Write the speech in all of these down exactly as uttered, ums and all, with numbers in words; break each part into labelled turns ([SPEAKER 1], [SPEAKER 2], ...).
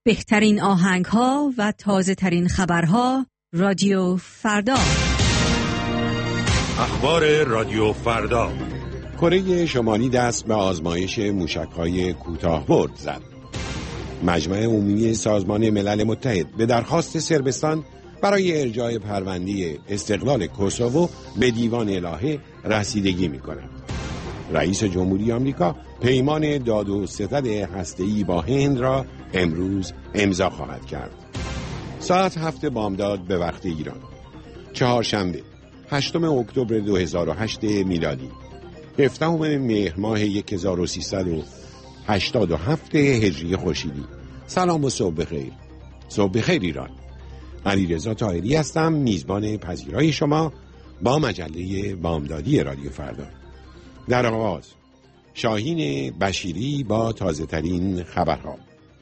[SPEAKER 1] بهترین آهنگ‌ها و تازه‌ترین خبرها رادیو فردا.
[SPEAKER 2] اخبار رادیو فردا.
[SPEAKER 3] کره شمالی دست به آزمایش موشک‌های کوتاه‌برد زد. مجمع عمومی سازمان ملل متحد به درخواست صربستان برای ارجاع پرونده استقلال کوسوو به دیوان الهه رسیدگی می‌کند. رئیس جمهوری آمریکا پیمان داد و ستد هسته‌ای با هند را امروز امضا خواهد کرد. ساعت هفت بامداد به وقت ایران، چهارشنبه هشتم اکتبر دو هزار و هشت میلادی، هفدهم مهر ماه هزار و سیصد و هشتاد و هفت هجری خورشیدی. سلام و صبح بخیر. صبح بخیر ایران. علیرضا طاهری هستم، میزبان پذیرای شما با مجله بامدادی رادیو فردا. در آغاز شاهین بشیری با تازه ترین خبرها.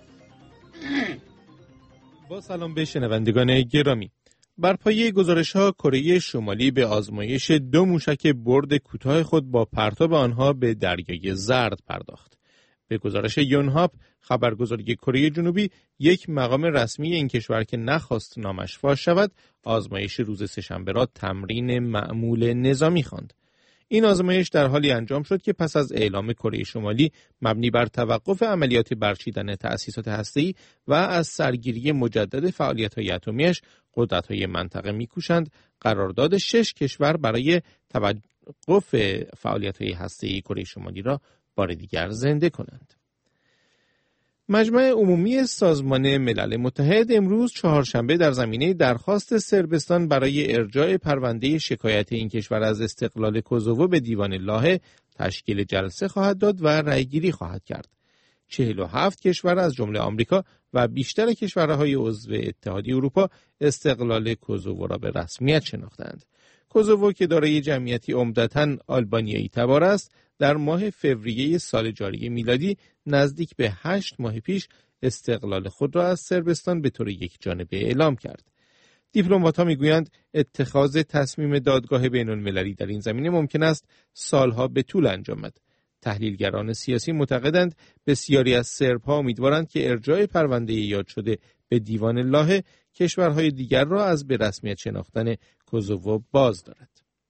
[SPEAKER 4] با سلام به شنوندگان گرامی. بر پایه گزارش‌ها کره شمالی به آزمایش دو موشک برد کوتاه خود با پرتاب آنها به دریای زرد پرداخت. به گزارش یونهاپ، خبرگزاری کره جنوبی، یک مقام رسمی این کشور که نخواست نامش فاش شود، آزمایش روز سه‌شنبه را تمرین معمول نظامی خواند. این آزمایش در حالی انجام شد که پس از اعلام کره شمالی مبنی بر توقف عملیات برچیدن تأسیسات هسته‌ای و از سرگیری مجدد فعالیت‌های اتمی‌اش، قدرت‌های منطقه می‌کوشند قرارداد شش کشور برای توقف فعالیت‌های هسته‌ای کره شمالی را بار دیگر زنده کنند. مجمع عمومی سازمان ملل متحد امروز چهارشنبه در زمینه درخواست صربستان برای ارجاع پرونده شکایت این کشور از استقلال کوسوو به دیوان الهه تشکیل جلسه خواهد داد و رأیگیری خواهد کرد. چهل و هفت کشور از جمله آمریکا و بیشتر کشورهای عضو اتحادیه اروپا استقلال کوسوو را به رسمیت شناختند. کوسوو که دارای جمعیتی عمدتاً آلبانیایی تبار است، در ماه فوریه سال جاری میلادی نزدیک به هشت ماه پیش استقلال خود را از صربستان به طور یک جانبه اعلام کرد. دیپلمات‌ها میگویند اتخاذ تصمیم دادگاه بین‌المللی در این زمینه ممکن است سالها به طول انجامد. تحلیلگران سیاسی معتقدند بسیاری از سرب‌ها امیدوارند که ارجاع پرونده یاد شده به دیوان الهه کشورهای دیگر را از به رسمیت شناختن کوسوو باز دارد.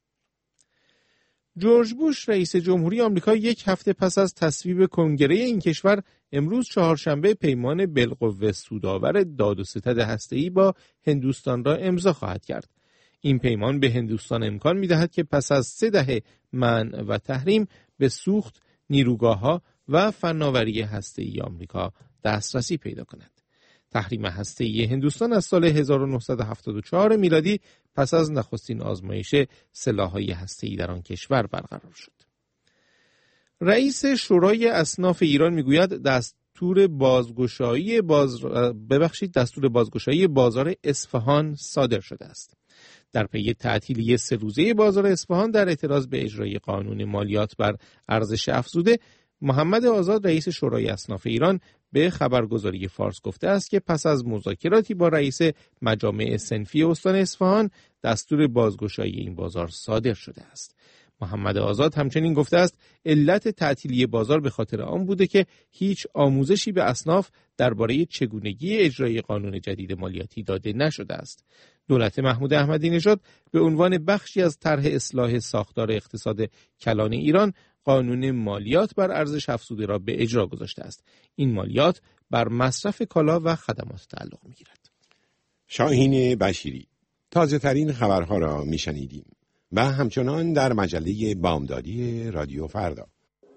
[SPEAKER 4] جورج بوش رئیس جمهوری آمریکا یک هفته پس از تصویب کنگره این کشور امروز چهارشنبه پیمان بالقوه سودآور داد و ستد هسته‌ای با هندوستان را امضا خواهد کرد. این پیمان به هندوستان امکان می‌دهد که پس از سه دهه منع و تحریم به سوخت، نیروگاه‌ها و فناوری هسته‌ای آمریکا دسترسی پیدا کند. تحریم هسته‌ای هندوستان از سال هزار و نهصد و هفتاد و چهار میلادی پس از نخستین آزمایش سلاح‌های هسته‌ای در آن کشور برقرار شد. رئیس شورای اصناف ایران میگوید دستور بازگشایی باز ببخشید دستور بازگشایی بازار اصفهان صادر شده است. در پی تعطیلی سه روزه بازار اصفهان در اعتراض به اجرای قانون مالیات بر ارزش افزوده، محمد آزاد رئیس شورای اصناف ایران به خبرگزاری فارس گفته است که پس از مذاکراتی با رئیس مجامع صنفی استان اصفهان دستور بازگشایی این بازار صادر شده است. محمد آزاد همچنین گفته است علت تعطیلی بازار به خاطر آن بوده که هیچ آموزشی به اصناف درباره چگونگی اجرای قانون جدید مالیاتی داده نشده است. دولت محمود احمدی نژاد به عنوان بخشی از طرح اصلاح ساختار اقتصاد کلان ایران قانون مالیات بر ارزش افزوده را به اجرا گذاشته است. این مالیات بر مصرف کالا و خدمات تعلق می‌گیرد.
[SPEAKER 3] شاهین بشیری تازه ترین خبرها را میشنیدیم و همچنان در مجله بامدادی رادیو فردا.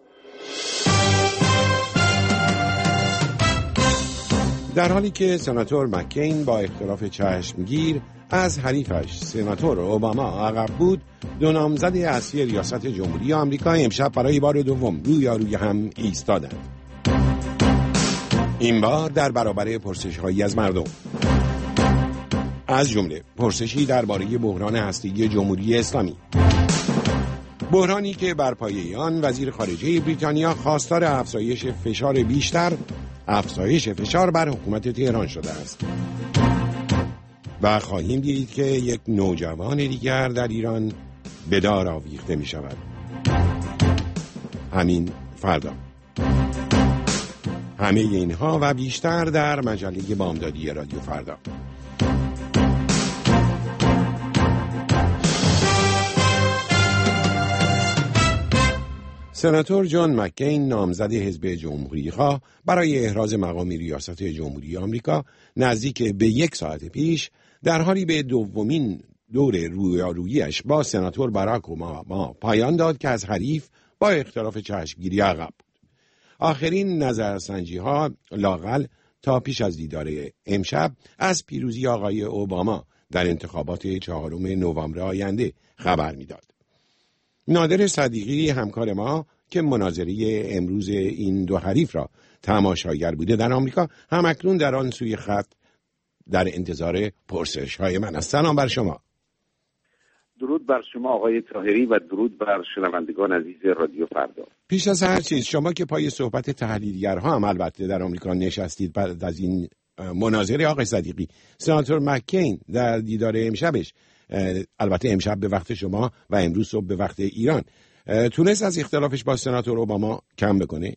[SPEAKER 3] در حالی که سناتور مکین با اختلاف چشمگیر از حریفش سناتور اوباما عقب بود، دو نامزد اصلی ریاست جمهوری آمریکا امشب برای بار دوم رویاروی هم ایستادند. این بار در برابر پرسش‌هایی از مردم، از جمله پرسشی درباره بحران هسته‌ای جمهوری اسلامی، بحرانی که بر پایه آن وزیر خارجه بریتانیا خواستار افزایش فشار بیشتر افزایش فشار بر حکومت تهران شده است. و خواهیم دید که یک نوجوان دیگر در ایران به دار آویخته می شود. همین فردا. همه اینها و بیشتر در مجله بامدادی رادیو فردا. سناتور جان مکین نامزد حزب جمهوری‌خواه برای احراز مقام ریاست جمهوری آمریکا نزدیک به یک ساعت پیش در حالی به دومین دور رویارویی‌اش با سناتور باراک اوباما پایان داد که از حریف با اختلاف چشمگیری عقب بود. آخرین نظرسنجی‌ها لااقل تا پیش از دیدار امشب از پیروزی آقای اوباما در انتخابات چهارم نوامبر آینده خبر می‌داد. نادر صدیقی همکار ما که مناظره امروز این دو حریف را تماشاگر بوده در آمریکا هم اکنون در آن سوی خط در انتظار پرسش‌های من است. سلام بر شما.
[SPEAKER 5] درود بر شما آقای طاهری و درود بر شنوندگان عزیز رادیو فردا.
[SPEAKER 3] پیش از هر چیز شما که پای صحبت تحلیلگرها هم البته در آمریکا نشستید بعد از این مناظره آقای صدیقی، سناتور مکین در دیدار امشبش، البته امشب به وقت شما و امروز صبح به وقت ایران، تونست از اختلافش با سناتور اوباما کم بکنه؟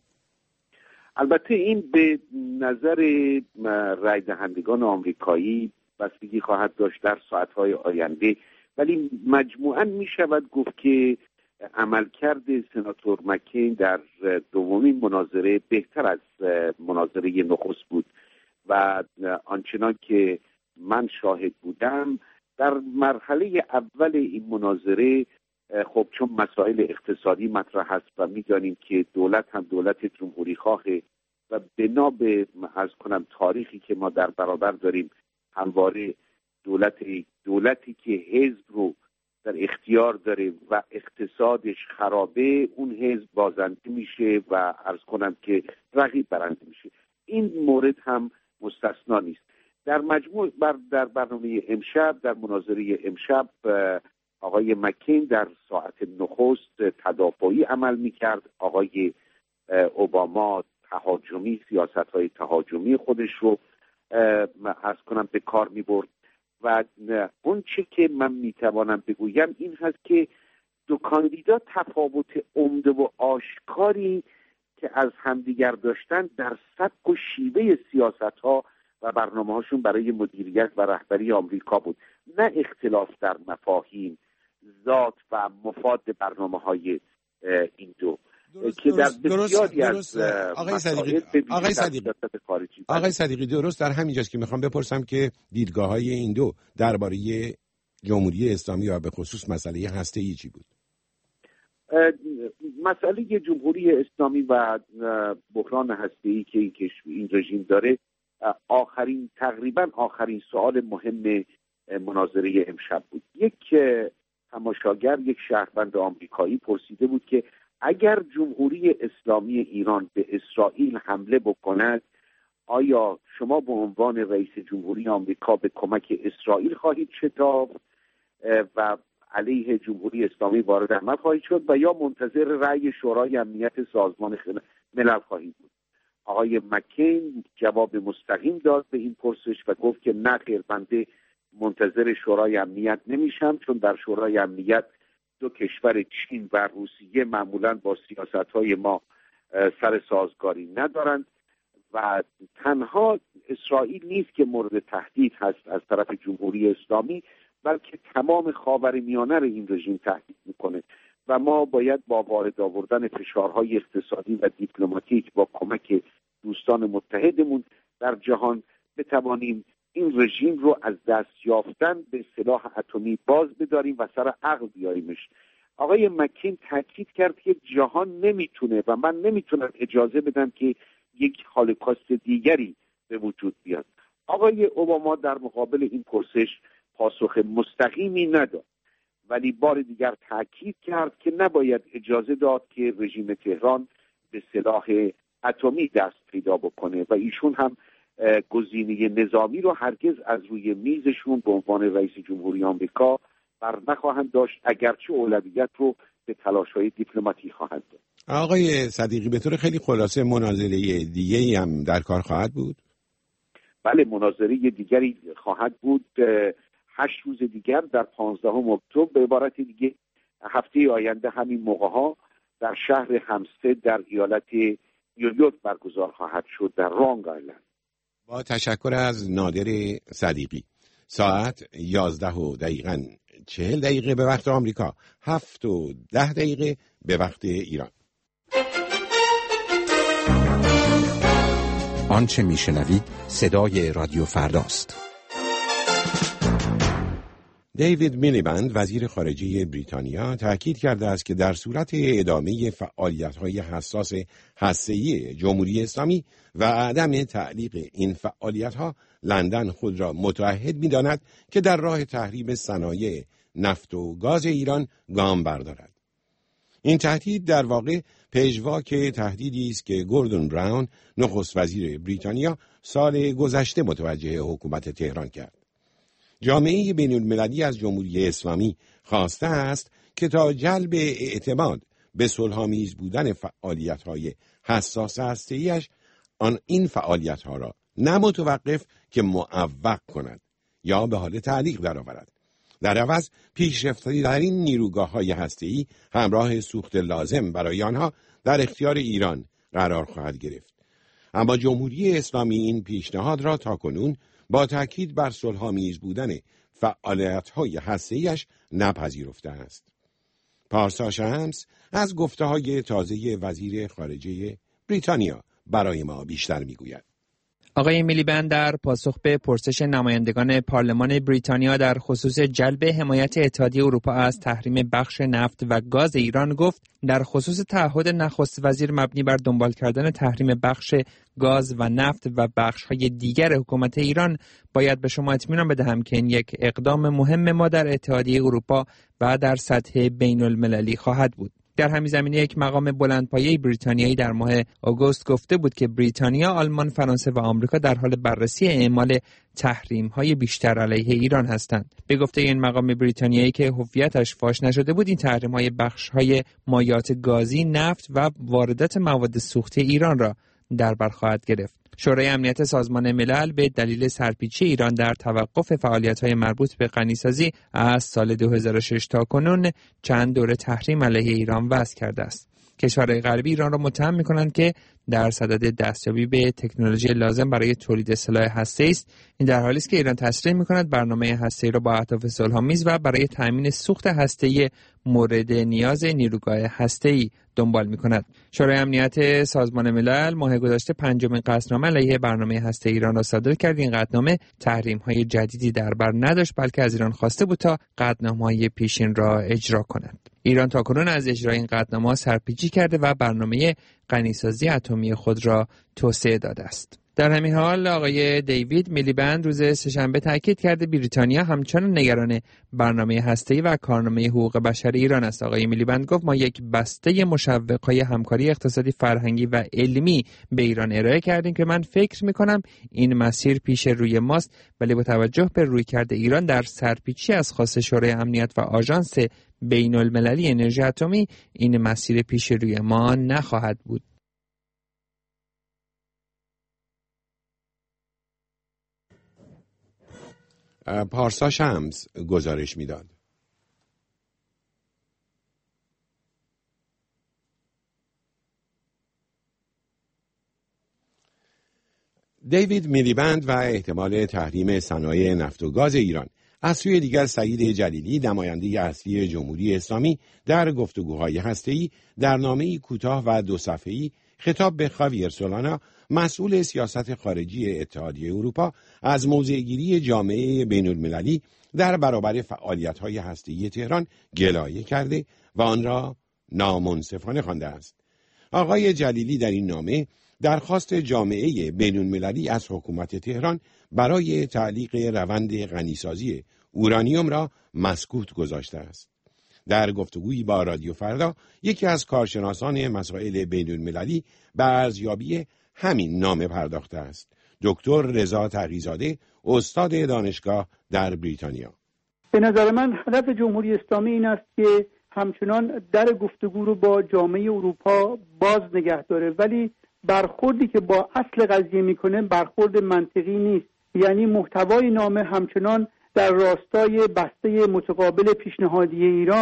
[SPEAKER 5] البته این به نظر رای دهندگان آمریکایی بستگی خواهد داشت در ساعتهای آینده، ولی مجموعاً می شود گفت که عملکرد سناتور مکین در دومین مناظره بهتر از مناظره نخست بود و آنچنان که من شاهد بودم در مرحله اول این مناظره خب چون مسائل اقتصادی مطرح است و می‌دانیم که دولت هم دولت جمهوری خواهه و بنا به عرض کنم تاریخی که ما در برابر داریم همواره دولت دولتی که حزب رو در اختیار داره و اقتصادش خرابه اون حزب بازنده میشه و عرض کنم که رقیب برنده میشه. این مورد هم مستثنا نیست. در مجموع بر در برنامه امشب در مناظره امشب آقای مکین در ساعت نخست تدافعی عمل میکرد، آقای اوباما تهاجمی سیاست‌های تهاجمی خودش رو عرض کنم به کار میبرد و اون چه که من میتوانم بگویم این هست که دو کاندیدا تفاوت عمده و آشکاری که از همدیگر داشتن در سبک و شیوه سیاست‌ها و برنامه‌هاشون برای مدیریت و رهبری آمریکا بود، نه اختلاف در مفاهیم، ذات و مفاد برنامه‌های این دو
[SPEAKER 3] درست،
[SPEAKER 5] که در
[SPEAKER 3] درست،
[SPEAKER 5] بسیاری
[SPEAKER 3] درست،
[SPEAKER 5] از
[SPEAKER 3] آقای صدیقی آقای صدیقی آقای صدیقی درست در همینجاست که میخوام بپرسم که دیدگاه‌های این دو درباره جمهوری اسلامی و به خصوص مسئله هسته‌ای چی بود؟
[SPEAKER 5] مسئله جمهوری اسلامی و بحران هسته‌ای که این این رژیم داره آخرین تقریبا آخرین سوال مهم مناظره امشب بود. یک تماشاگر، یک شهروند آمریکایی پرسیده بود که اگر جمهوری اسلامی ایران به اسرائیل حمله بکند آیا شما به عنوان رئیس جمهوری آمریکا به کمک اسرائیل خواهید شتافت و علیه جمهوری اسلامی وارد عمل خواهید شد و یا منتظر رأی شورای امنیت سازمان ملل خواهید بود؟ آقای مکین جواب مستقیم داد به این پرسش و گفت که نه خیر، بنده منتظر شورای امنیت نمیشم، چون در شورای امنیت دو کشور چین و روسیه معمولاً با سیاست‌های ما سر سازگاری ندارند و تنها اسرائیل نیست که مورد تهدید هست از طرف جمهوری اسلامی، بلکه تمام خاورمیانه رو این رژیم تهدید میکنه و ما باید با وارد آوردن فشارهای اقتصادی و دیپلماتیک با کمک دوستان متحدمون در جهان بتوانیم این رژیم رو از دست یافتن به سلاح اتمی باز بداریم و سر عقل بیاریمش. آقای مکین تاکید کرد که جهان نمیتونه و من نمیتونم اجازه بدم که یک هولوکاست دیگری به وجود بیاد. آقای اوباما در مقابل این پرسش پاسخ مستقیمی نداد، ولی بار دیگر تاکید کرد که نباید اجازه داد که رژیم تهران به سلاح اتمی دست پیدا بکنه و ایشون هم گزینه نظامی رو هرگز از روی میزشون به عنوان رئیس جمهوری آمریکا بر نخواهند داشت، اگرچه اولویت رو به تلاش‌های دیپلماتیک خواهند داد.
[SPEAKER 3] آقای صدیقی به طور خیلی خلاصه مناظره دیگه‌ای هم در کار خواهد بود؟
[SPEAKER 5] بله، مناظره دیگری خواهد بود هشت روز دیگر در پانزدهم اکتبر، به عبارت دیگه هفته آینده همین موقع‌ها در شهر همستد در ایالت نیویورک برگزار خواهد شد در رانگ آیلند.
[SPEAKER 3] با تشکر از نادر صدیقی. ساعت یازده و دقیقاً چهل دقیقه به وقت آمریکا، هفت و ده دقیقه به وقت ایران.
[SPEAKER 6] آنچه میشنوید صدای رادیو فرداست.
[SPEAKER 3] دیوید میلیبند وزیر خارجه بریتانیا تاکید کرده است که در صورت ادامه فعالیت‌های حساس هسته‌ای جمهوری اسلامی و عدم تعلیق این فعالیت‌ها، لندن خود را متعهد می‌داند که در راه تحریم صنایع نفت و گاز ایران گام بردارد. این تهدید در واقع پژواک تهدیدی است که گوردون براون نخست وزیر بریتانیا سال گذشته متوجه حکومت تهران کرد. جامعه بین المللی از جمهوری اسلامی خواسته است که تا جلب اعتماد به صلح‌آمیز بودن فعالیت‌های حساس هسته‌ای‌اش آن این فعالیت‌ها را نه متوقف که معوق کند یا به حال تعلیق درآورد. در عوض پیشرفتی در این نیروگاه‌های هسته‌ای همراه سوخت لازم برای آنها در اختیار ایران قرار خواهد گرفت. اما جمهوری اسلامی این پیشنهاد را تاکنون با تاکید بر صلح‌آمیز بودن فعالیت‌های هسته‌ای‌اش نپذیرفته است. پارسا شمس از گفته‌های تازه وزیر خارجه بریتانیا برای ما بیشتر می‌گوید.
[SPEAKER 7] آقای میلیبند در پاسخ به پرسش نمایندگان پارلمان بریتانیا در خصوص جلب حمایت اتحادیه اروپا از تحریم بخش نفت و گاز ایران گفت در خصوص تعهد نخست وزیر مبنی بر دنبال کردن تحریم بخش گاز و نفت و بخش‌های دیگر حکومت ایران باید به شما اطمینان بدهم که این یک اقدام مهم ما در اتحادیه اروپا و در سطح بین المللی خواهد بود. در همین زمینه یک مقام بلندپایه بریتانیایی در ماه آگوست گفته بود که بریتانیا، آلمان، فرانسه و آمریکا در حال بررسی اعمال تحریم‌های بیشتر علیه ایران هستند. به گفته این مقام بریتانیایی که هویتش فاش نشده بود، این تحریم‌های بخش‌های مایعات گازی، نفت و واردات مواد سوخته ایران را در بر خواهد گرفت. شورای امنیت سازمان ملل به دلیل سرپیچی ایران در توقف فعالیت‌های مربوط به غنیسازی از سال دو هزار و شش تا کنون چند دوره تحریم علیه ایران وضع کرده است. کشورهای غربی ایران را متهم می‌کنند که در صدد دستیابی به تکنولوژی لازم برای تولید سلاح هسته‌ای است. این در حالی است که ایران تصریح می‌کند برنامه هسته‌ای را با اهداف صلح‌آمیز و برای تأمین سوخت هسته‌ای مورد نیاز نیروگاه هسته‌ای دنبال می‌کند. شورای امنیت سازمان ملل ماه گذشته پنجمین قطعنامه علیه برنامه هسته‌ای ایران را صادر کرد. این قطعنامه تحریم‌های جدیدی در بر نداشت، بلکه از ایران خواسته بود تا قطعنامه‌های پیشین را اجرا کند. ایران تاکنون از اجرای این قطعنامه سرپیچی کرده و برنامه غنیسازی اتمی خود را توسعه داده است. در همین حال آقای دیوید میلیبند روز سه‌شنبه تاکید کرده بریتانیا همچنان نگران برنامه هسته‌ای و کارنامه حقوق بشر ایران است. آقای میلیبند گفت ما یک بسته مشوق‌های همکاری اقتصادی، فرهنگی و علمی به ایران ارائه کردیم که من فکر می‌کنم این مسیر پیش روی ماست، ولی با توجه به رویکرد ایران در سرپیچی از خواست شورای امنیت و آژانس بین المللی انرژی اتمی، این مسیر پیش روی ما نخواهد بود.
[SPEAKER 3] پارسا شمس گزارش میداد. دیوید میلیبند و احتمال تحریم صنایع نفت و گاز ایران. از سوی دیگر سعید جلیلی، نماینده اصلی جمهوری اسلامی، در گفتگوهای هسته‌ای در نامه‌ای کوتاه و دو صفحه‌ای خطاب به خاویر سولانا، مسئول سیاست خارجی اتحادیه اروپا، از موضع‌گیری جامعه بین‌المللی در برابر فعالیت‌های هسته‌ای تهران گلایه کرده و آن را نامنصفانه خوانده است. آقای جلیلی در این نامه درخواست جامعه بین‌المللی از حکومت تهران برای تعلیق روند غنیسازی اورانیوم را مسکوت گذاشته است. در گفتگویی با رادیو فردا، یکی از کارشناسان مسائل بین‌المللی به ارزیابی همین نامه پرداخته است. دکتر رضا تقی‌زاده، استاد دانشگاه در بریتانیا.
[SPEAKER 8] به نظر من هدف جمهوری اسلامی این است که همچنان در گفتگو رو با جامعه اروپا باز نگه داره، ولی برخوردی که با اصل قضیه میکنه برخورد منطقی نیست. یعنی محتوای نامه همچنان در راستای بسته متقابل پیشنهادی ایران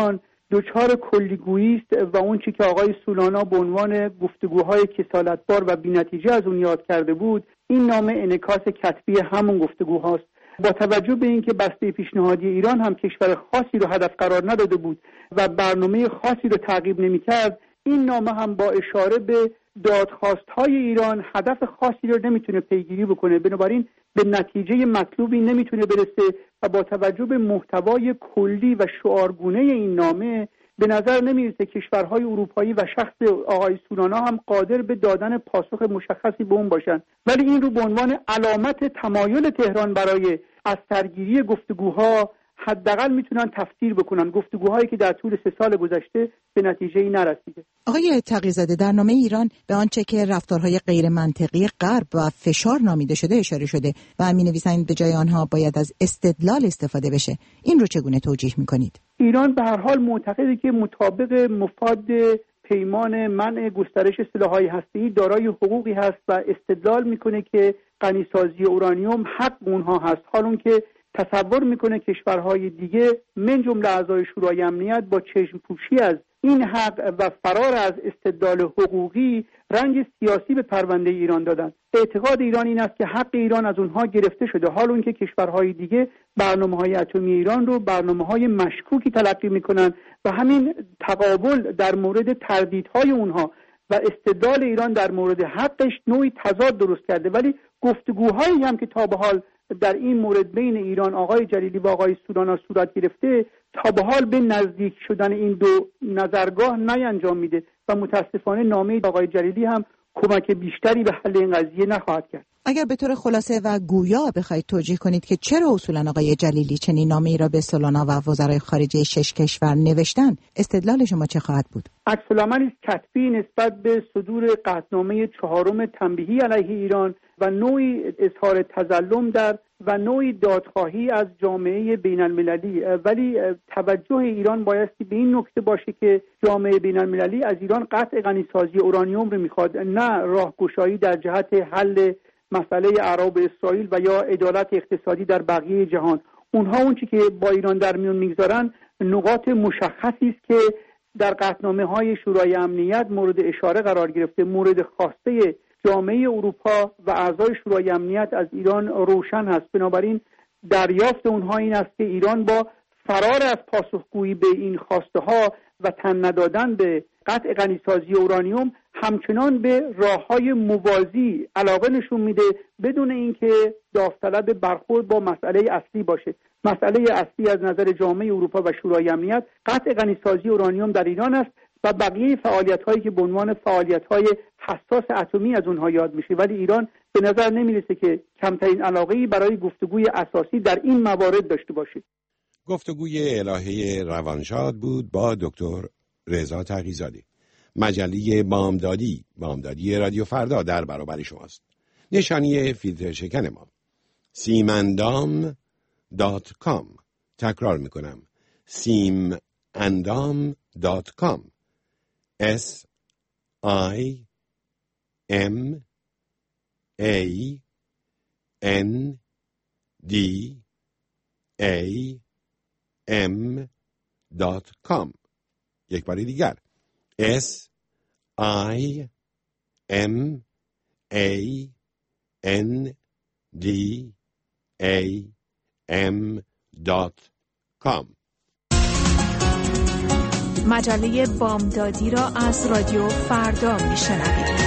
[SPEAKER 8] دچار کلیگویی است و اون چی که آقای سولانا به عنوان گفتگوهای کسالتبار و بی‌نتیجه از اون یاد کرده بود، این نامه انعکاس کتبی همون گفتگوهاست. با توجه به اینکه بسته پیشنهادی ایران هم کشور خاصی رو هدف قرار نداده بود و برنامه خاصی رو تعقیب نمی‌کرد، این نامه هم با اشاره به دادخواست‌های ایران هدف خاصی رو نمیتونه پیگیری بکنه، بنابراین به نتیجه مطلوبی نمیتونه برسه و با توجه به محتوای کلی و شعارگونه این نامه به نظر نمیرسه کشورهای اروپایی و شخص آقای سولانا هم قادر به دادن پاسخ مشخصی به اون باشن. ولی این رو به عنوان علامت تمایل تهران برای از سرگیری گفتگوها حداقل میتونن تفسیر بکنن، گفتگوهایی که در طول سه سال گذشته به نتیجه‌ای نرسیده.
[SPEAKER 9] آقای تقی‌زاده، در نامه ایران به آنچه که رفتارهای غیر منطقی غرب و فشار نامیده شده اشاره شده و می‌نویسند به جای آنها باید از استدلال استفاده بشه. این رو چگونه توجیه می‌کنید؟ ایران به هر حال معتقده که مطابق مفاد پیمان منع گسترش سلاح‌های هسته‌ای دارای حقوقی هست و استدلال می‌کنه که غنی‌سازی اورانیوم حق اونها هست، حالون که تصور میکنه کشورهای دیگه من جمله اعضای شورای امنیت با چشم پوشی از این حق و فرار از استدلال حقوقی رنگ سیاسی به پرونده ایران دادن. اعتقاد ایران این است که حق ایران از اونها گرفته شده، حال اون که کشورهای دیگه برنامه‌های اتمی ایران رو برنامه‌های مشکوکی تلقی میکنن و همین تقابل در مورد تردیدهای اونها و استدلال ایران در مورد حقش نوعی تضاد درست کرده. ولی گفتگوهایی هم که تا به حال در این مورد بین ایران آقای جلیلی و آقای سولانا صورت گرفته تا به حال به نزدیک شدن این دو نظرگاه نینجام میده و متاسفانه نامه آقای جلیلی هم کمک بیشتری به حل این قضیه نخواهد کرد. اگر به طور خلاصه و گویا بخواید توجیه کنید که چرا اصولا آقای جلیلی چنین نامه‌ای را به سولانا و وزرای خارجه شش کشور نوشتن، استدلال شما چه خواهد بود؟
[SPEAKER 8] عکس‌العملی کتبی نسبت به صدور قطعنامه چهارم تنبیهی علیه ایران و نوعی اظهار تظلم در و نوعی دادخواهی از جامعه بین المللی. ولی توجه ایران بایستی به این نکته باشه که جامعه بین المللی از ایران قطع غنیسازی اورانیوم رو میخواد، نه راهگشایی در جهت حل مسئله اعراب اسرائیل و یا عدالت اقتصادی در بقیه جهان. اونها اون چی که با ایران در میون میگذارن نقاط مشخصی است که در قطعنامه های شورای امنیت مورد اشاره قرار گرفته. مورد خواسته جامعه اروپا و اعضای شورای امنیت از ایران روشن هست، بنابراین دریافت اونها این است که ایران با فرار از پاسخگویی به این خواسته ها و تن ندادن به قطع غنیسازی اورانیوم همچنان به راه‌های موازی علاقه نشون میده بدون اینکه داوطلب برخورد با مسئله اصلی باشه. مسئله اصلی از نظر جامعه اروپا و شورای امنیت قطع غنیسازی اورانیوم در ایران است و بقیه فعالیت‌هایی که به عنوان فعالیت‌های حساس اتمی از اونها یاد میشه. ولی ایران به نظر نمیرسه که کمترین علاقه‌ای برای گفتگوی اساسی در این موارد داشته باشه.
[SPEAKER 3] گفتگوی الهه روانشاد بود با دکتر رضا تقی‌زاده. مجله بامدادی، بامدادی رادیو فردا در برابر شماست. نشانی فیلتر شکن ما سیماندام دات کام. تکرار میکنم سیماندام دات کام. S I M A N D A M دات کام. یک بار دیگر S I M A N D A M دات کام.
[SPEAKER 10] مجله بامدادی را از رادیو فردا میشنوید.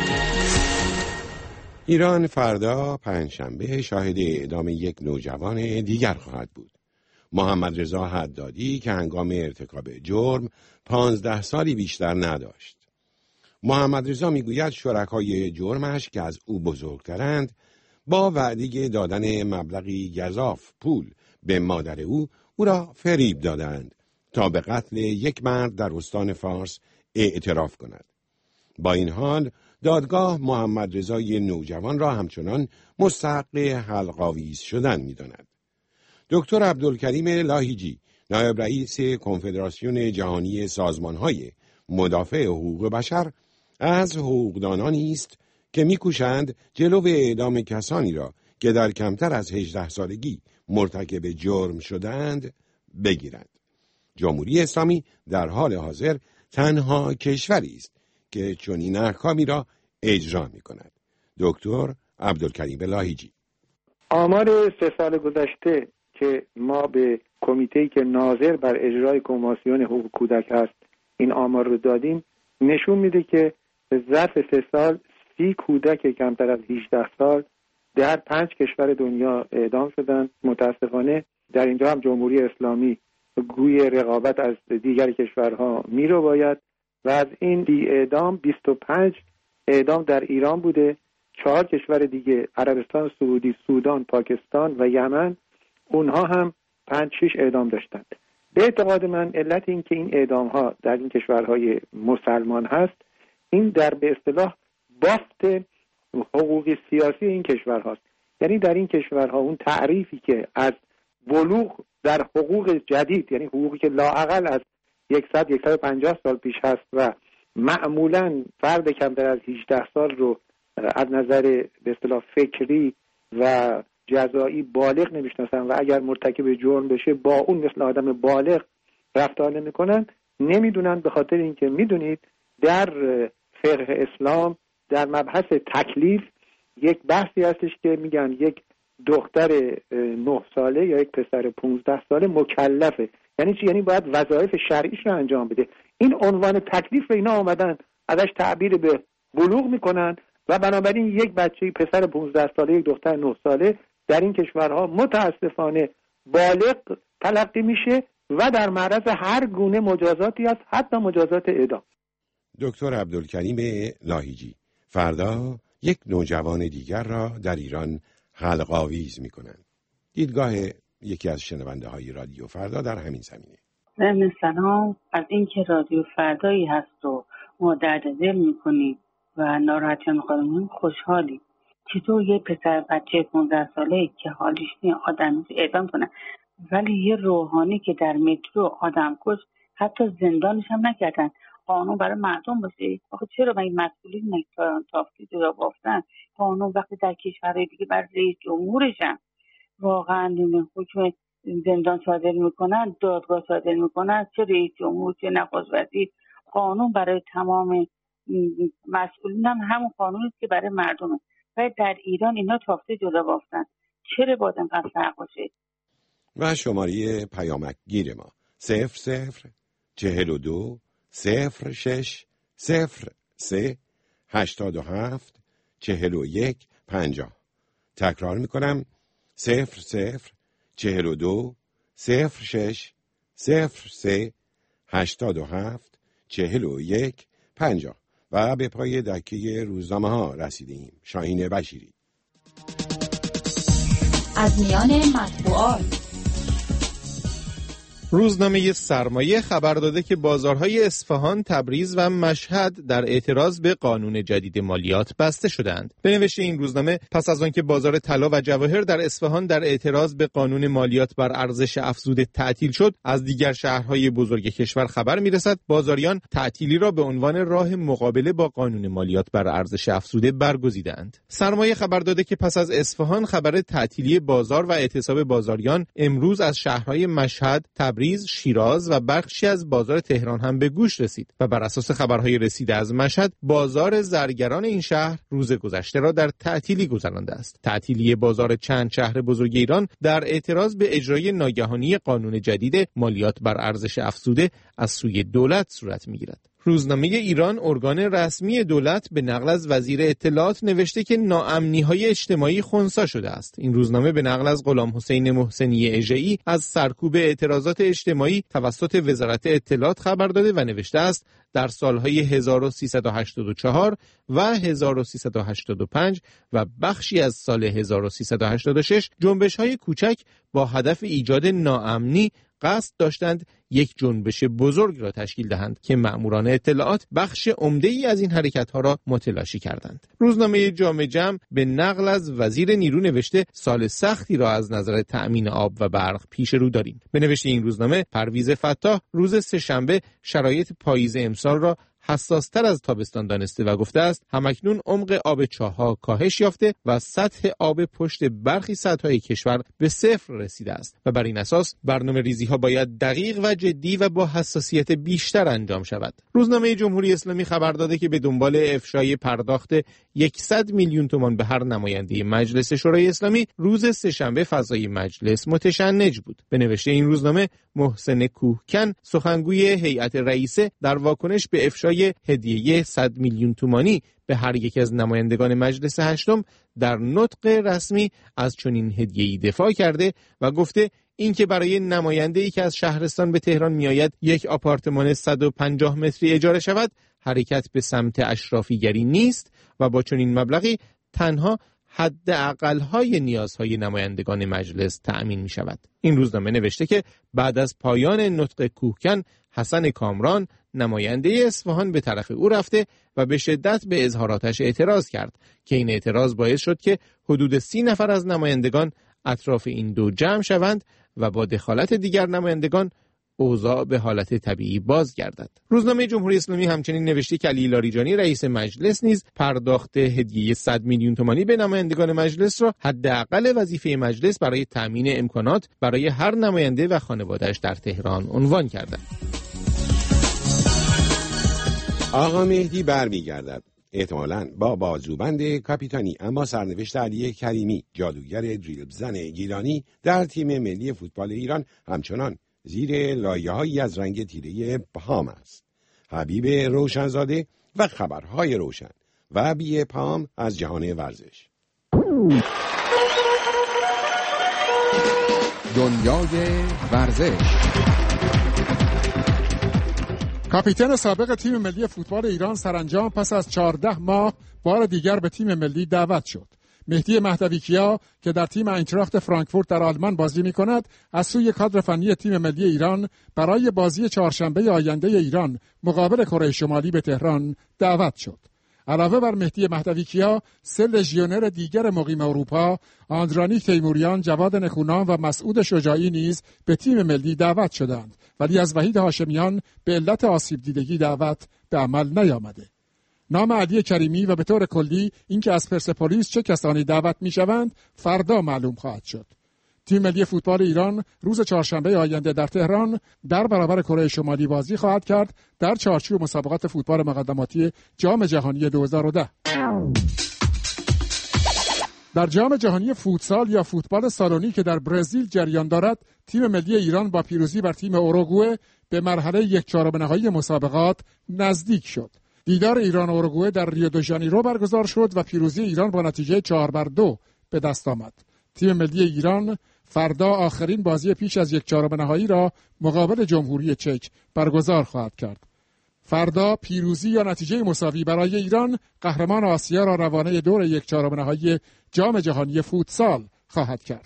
[SPEAKER 3] ایران فردا پنجشنبه شاهد اعدام یک نوجوان دیگر خواهد بود. محمد رضا حدادی که هنگام ارتکاب جرم پانزده سالی بیشتر نداشت. محمد رضا میگوید شرکای جرمش که از او بزرگترند با وعده دادن مبلغی گزاف پول به مادر او او را فریب دادند تا به قتل یک مرد در استان فارس اعتراف کند. با این حال دادگاه محمد رضای نوجوان را همچنان مستحق حلق‌آویز شدن می‌داند. دکتر عبدالکریم لاهیجی، نایب رئیس کنفدراسیون جهانی سازمان‌های مدافع حقوق بشر، از حقوقدانانی است که می‌کوشند جلو اعدام کسانی را که در کمتر از هجده سالگی مرتکب جرم شدند بگیرند. جمهوری اسلامی در حال حاضر تنها کشوری است که چنین احکامی را اجرا می‌کند. دکتر عبدالکریم لاهیجی:
[SPEAKER 8] آمار سه سال گذشته که ما به کمیته‌ای که ناظر بر اجرای کنوانسیون حقوق کودک هست این آمار رو دادیم، نشون میده که به ظرف سه سال سی کودک کمتر از هجده سال در پنج کشور دنیا اعدام شدن. متاسفانه در اینجا هم جمهوری اسلامی گوی رقابت از دیگر کشورها میرو باید و از این دی اعدام بیست و پنج اعدام در ایران بوده. چهار کشور دیگه، عربستان سعودی، سودان، پاکستان و یمن، اونها هم پنج شش اعدام داشتند. به اعتقاد من علت این که این اعدام ها در این کشورهای مسلمان هست، این در به اصطلاح بافت حقوقی سیاسی این کشورهاست. یعنی در این کشورها اون تعریفی که از بلوغ در حقوق جدید، یعنی حقوقی که لااقل از صد تا صد و پنجاه سال پیش هست و معمولاً فرد کمتر از هجده سال رو از نظر به اصطلاح فکری و جزایی بالغ نمیشناسن و اگر مرتکب جرم بشه با اون مثل آدم بالغ رفتار نمیکنن، نمیدونن. به خاطر اینکه میدونید در فقه اسلام در مبحث تکلیف یک بحثی هستش که میگن یک دختر نه ساله یا یک پسر پونزده ساله مکلفه. یعنی چی؟ یعنی باید وظایف شرعیش رو انجام بده. این عنوان تکلیف رو اینا آمدن ازش تعبیر به بلوغ میکنن و بنابراین یک بچه پسر پونزده ساله، یک دختر نه ساله در این کشورها متاسفانه بالغ تلقی میشه و در معرض هر گونه مجازاتی است، حتی مجازات اعدام.
[SPEAKER 3] دکتر عبدالکریم لاهیجی: فردا یک نوجوان دیگر را در ایران حلق‌آویز می‌کنند. دیدگاه یکی از شنونده های رادیو فردا در همین زمینه.
[SPEAKER 11] ضمن سلام، از اینکه رادیو فردایی هست و ما درد دل می‌کنیم و ناراحتی می‌خوریم، خوشحالیم. چطور یه پسر بچه پانزده ساله که حالش نیست آدم اعدام کنه، ولی یه روحانی که در مترو آدم کش حتی زندانش هم نکردن. قانون برای مردم باشه. آخه چرا این مسئولین نکتاران تافتی جدا بافتن؟ قانون وقتی در کشورهای دیگه بر رئیس جمهورشن واقعا حکم زندان صادر میکنن، دادگاه صادر میکنن، چه رئیس جمهور چه نخست وزیر. قانون برای تمام مسئولین هم همون قانونی است که برای مردمه. و در ایران اینا تافته جدا بافتن. چرا باید انقدر فرق باشه؟
[SPEAKER 3] و شماره پیامک گیر ما صفر صفر چهل و دو صفر شش صفر سه هشتاد و هفت چهل و یک پنجاه. تکرار میکنم: صفر صفر چهل و دو صفر شش صفر سه هشتاد و هفت چهل و یک پنجاه. و به پای دکه روزنامه ها رسیدیم. شاهین بشیری.
[SPEAKER 12] از میان مطبوعات.
[SPEAKER 4] روزنامه سرمایه خبر داده که بازارهای اصفهان، تبریز و مشهد در اعتراض به قانون جدید مالیات بسته شدند. به نوشته این روزنامه، پس از آنکه بازار طلا و جواهر در اصفهان در اعتراض به قانون مالیات بر ارزش افزوده تعطیل شد، از دیگر شهرهای بزرگ کشور خبر میرسد بازاریان تعطیلی را به عنوان راه مقابله با قانون مالیات بر ارزش افزوده برگزیدند. سرمایه خبر داده که پس از اصفهان خبر تعطیلی بازار و اعتصاب بازاریان امروز از شهرهای مشهد، تبریز، شیراز و بخشی از بازار تهران هم به گوش رسید و بر اساس خبرهای رسیده از مشهد، بازار زرگران این شهر روز گذشته را در تعطیلی گذرانده است. تعطیلی بازار چند شهر بزرگ ایران در اعتراض به اجرای ناگهانی قانون جدید مالیات بر ارزش افزوده از سوی دولت صورت می‌گیرد. روزنامه ایران، ارگان رسمی دولت، به نقل از وزیر اطلاعات نوشته که ناامنی‌های اجتماعی خنثی شده است. این روزنامه به نقل از غلام حسین محسنی اژه‌ای از سرکوب اعتراضات اجتماعی توسط وزارت اطلاعات خبر داده و نوشته است در سالهای هزار و سیصد و هشتاد و چهار و هزار و سیصد و هشتاد و پنج و بخشی از سال هزار و سیصد و هشتاد و شش جنبش‌های کوچک با هدف ایجاد ناامنی قصد داشتند یک جنبش بزرگ را تشکیل دهند که مأموران اطلاعات بخش عمده‌ای از این حرکت‌ها را متلاشی کردند. روزنامه جامع جمع به نقل از وزیر نیرو نوشته سال سختی را از نظر تأمین آب و برق پیش رو داریم. به نوشته این روزنامه، پرویز فتاح روز سه‌شنبه شرایط پاییز امسال را حساس‌تر از تابستان دانسته و گفته است همکنون عمق آب چاه‌ها کاهش یافته و سطح آب پشت برخی سدهای کشور به صفر رسیده است و بر این اساس برنامه‌ریزی‌ها باید دقیق و جدی و با حساسیت بیشتر انجام شود. روزنامه جمهوری اسلامی خبر داده که به دنبال افشای پرداخت صد میلیون تومان به هر نماینده مجلس شورای اسلامی روز سه‌شنبه فضای مجلس متشنج بود. به نوشته این روزنامه، محسن کوهکن سخنگوی هیئت رئیسه در واکنش به افشای هدیه صد میلیون تومانی به هر یک از نمایندگان مجلس هشتم در نطق رسمی از چنین هدیه‌ای دفاع کرده و گفته اینکه برای نماینده‌ای که از شهرستان به تهران میآید یک آپارتمان صد و پنجاه متری اجاره شود حرکت به سمت اشرافیگری نیست و با چنین مبلغی تنها حداقل‌های نیازهای نمایندگان مجلس تأمین می شود. این روزنامه نوشته که بعد از پایان نطق کوهکن، حسن کامران نماینده اصفهان به طرف او رفته و به شدت به اظهاراتش اعتراض کرد که این اعتراض باعث شد که حدود سی نفر از نمایندگان اطراف این دو جمع شوند و با دخالت دیگر نمایندگان اوضاع به حالت طبیعی بازگردد. روزنامه جمهوری اسلامی همچنین نوشته که علی لاریجانی رئیس مجلس نیز پرداخت هدیه صد میلیون تومانی به نمایندگان مجلس را حداقل وظیفه مجلس برای تامین امکانات برای هر نماینده و خانواده‌اش در تهران عنوان کرده.
[SPEAKER 3] آقا مهدی برمیگردد، احتمالاً با بازوبند کاپیتانی، اما سرنوشت علی کریمی جادوگر دریبل گیلانی در تیم ملی فوتبال ایران همچنان زیر لایه‌هایی از رنگ تیره پام است. حبیب روشنزاده و خبرهای روشن و بی پام از جهان ورزش.
[SPEAKER 13] دنیای ورزش. کاپیتان سابق تیم ملی فوتبال ایران سرانجام پس از چهارده ماه بار دیگر به تیم ملی دعوت شد. مهدی مهدوی کیا که در تیم اینتراخت فرانکفورت در آلمان بازی می‌کند، از سوی کادر فنی تیم ملی ایران برای بازی چهارشنبه آینده ایران مقابل کره شمالی به تهران دعوت شد. علاوه بر مهدی مهدوی کیا، سه لژیونر دیگر مقیم اروپا، آندرانی تیموریان، جواد نکونام و مسعود شجاعی نیز به تیم ملی دعوت شدند، ولی از وحید هاشمیان به علت آسیب دیدگی دعوت به عمل نیامده. نام علی کریمی و به طور کلی اینکه از پرسپولیس چه کسانی دعوت می‌شوند فردا معلوم خواهد شد. تیم ملی فوتبال ایران روز چهارشنبه آینده در تهران در برابر کره شمالی بازی خواهد کرد در چارچوب مسابقات فوتبال مقدماتی جام جهانی دو هزار و ده. در جام جهانی فوتسال یا فوتبال سالونی که در برزیل جریان دارد، تیم ملی ایران با پیروزی بر تیم اوروگوئه به مرحله یک چهارم نهایی مسابقات نزدیک شد. دیدار ایران و اوروگوئه در ریو دو ژانیرو برگزار شد و پیروزی ایران با نتیجه چهار بر دو به دست آمد. تیم ملی ایران فردا آخرین بازی پیش از یک چهارم نهایی را مقابل جمهوری چک برگزار خواهد کرد. فردا پیروزی یا نتیجه مساوی برای ایران قهرمان آسیا را روانه دور یک چهارم نهایی جام جهانی فوتسال خواهد کرد.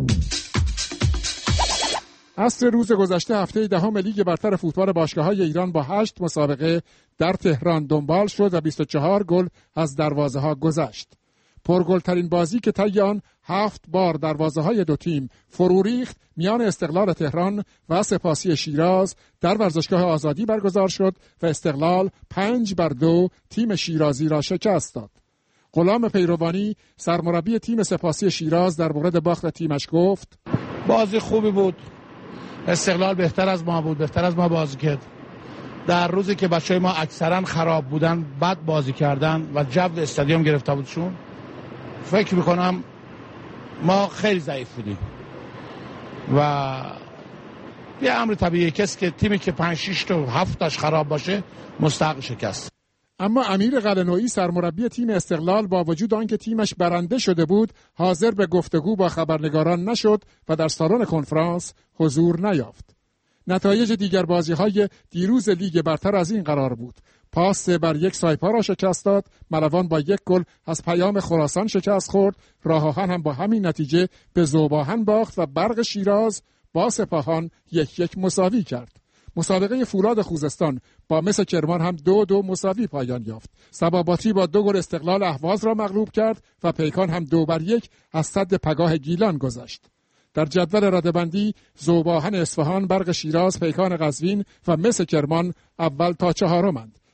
[SPEAKER 13] عصر روز گذشته هفته دهم لیگ برتر فوتبال باشگاه‌های ایران با هشت مسابقه در تهران دنبال شد و بیست و چهار گل از دروازه‌ها گذشت. پرگل‌ترین بازی که طی آن هفت بار دروازه‌های دو تیم فرو ریخت میان استقلال تهران و سپاسی شیراز در ورزشگاه آزادی برگزار شد و استقلال پنج بر دو تیم شیرازی را شکست داد. غلام پیروانی سرمربی تیم سپاسی شیراز در مورد باخت تیمش گفت:
[SPEAKER 14] بازی خوبی بود. استقلال بهتر از ما بود، بهتر از ما بازی کرد. در روزی که بچهای ما اکثرا خراب بودن، بد بازی کردن و جو استادیوم گرفته بودشون، فکر میکنم ما خیلی ضعیف بودیم و یه امر طبیعیه کسی که تیمی که پنج شش تا هفت تاش خراب باشه مستحق شکست.
[SPEAKER 13] اما امیر قلعه‌نویی سرمربی تیم استقلال با وجود آنکه تیمش برنده شده بود حاضر به گفتگو با خبرنگاران نشد و در سالن کنفرانس حضور نیافت. نتایج دیگر بازی‌های دیروز لیگ برتر از این قرار بود: پاس بر یک سایپا را شکست داد، ملوان با یک گل از پیام خراسان شکست خورد، راه آهن هم با همین نتیجه به ذوب‌آهن باخت و برق شیراز با سپاهان یک یک مساوی کرد. مسابقه فولاد خوزستان با مس کرمان هم دو دو مساوی پایان یافت. سباباتی با دو گل استقلال اهواز را مغلوب کرد و پیکان هم دو بر یک از سد پگاه گیلان گذشت. در جدول رده‌بندی ذوب‌آهن اصفهان، برق شیراز، پیکان قزوین و مس کرمان اول تا چهارمند.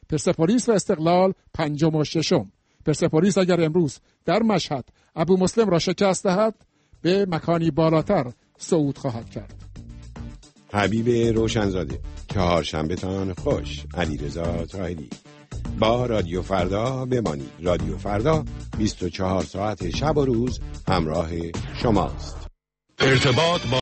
[SPEAKER 13] پرسپولیس و استقلال پنجم و ششم. پرسپولیس اگر امروز در مشهد ابو مسلم را شکست دهد به مکانی بالاتر صعود خواهد کرد.
[SPEAKER 3] حبیب روشنزاده، چهارشنبه تان خوش. علیرضا طاهری. با رادیو فردا بمانید. رادیو فردا بیست و چهار ساعت شب و روز همراه شماست.
[SPEAKER 2] ارتباط با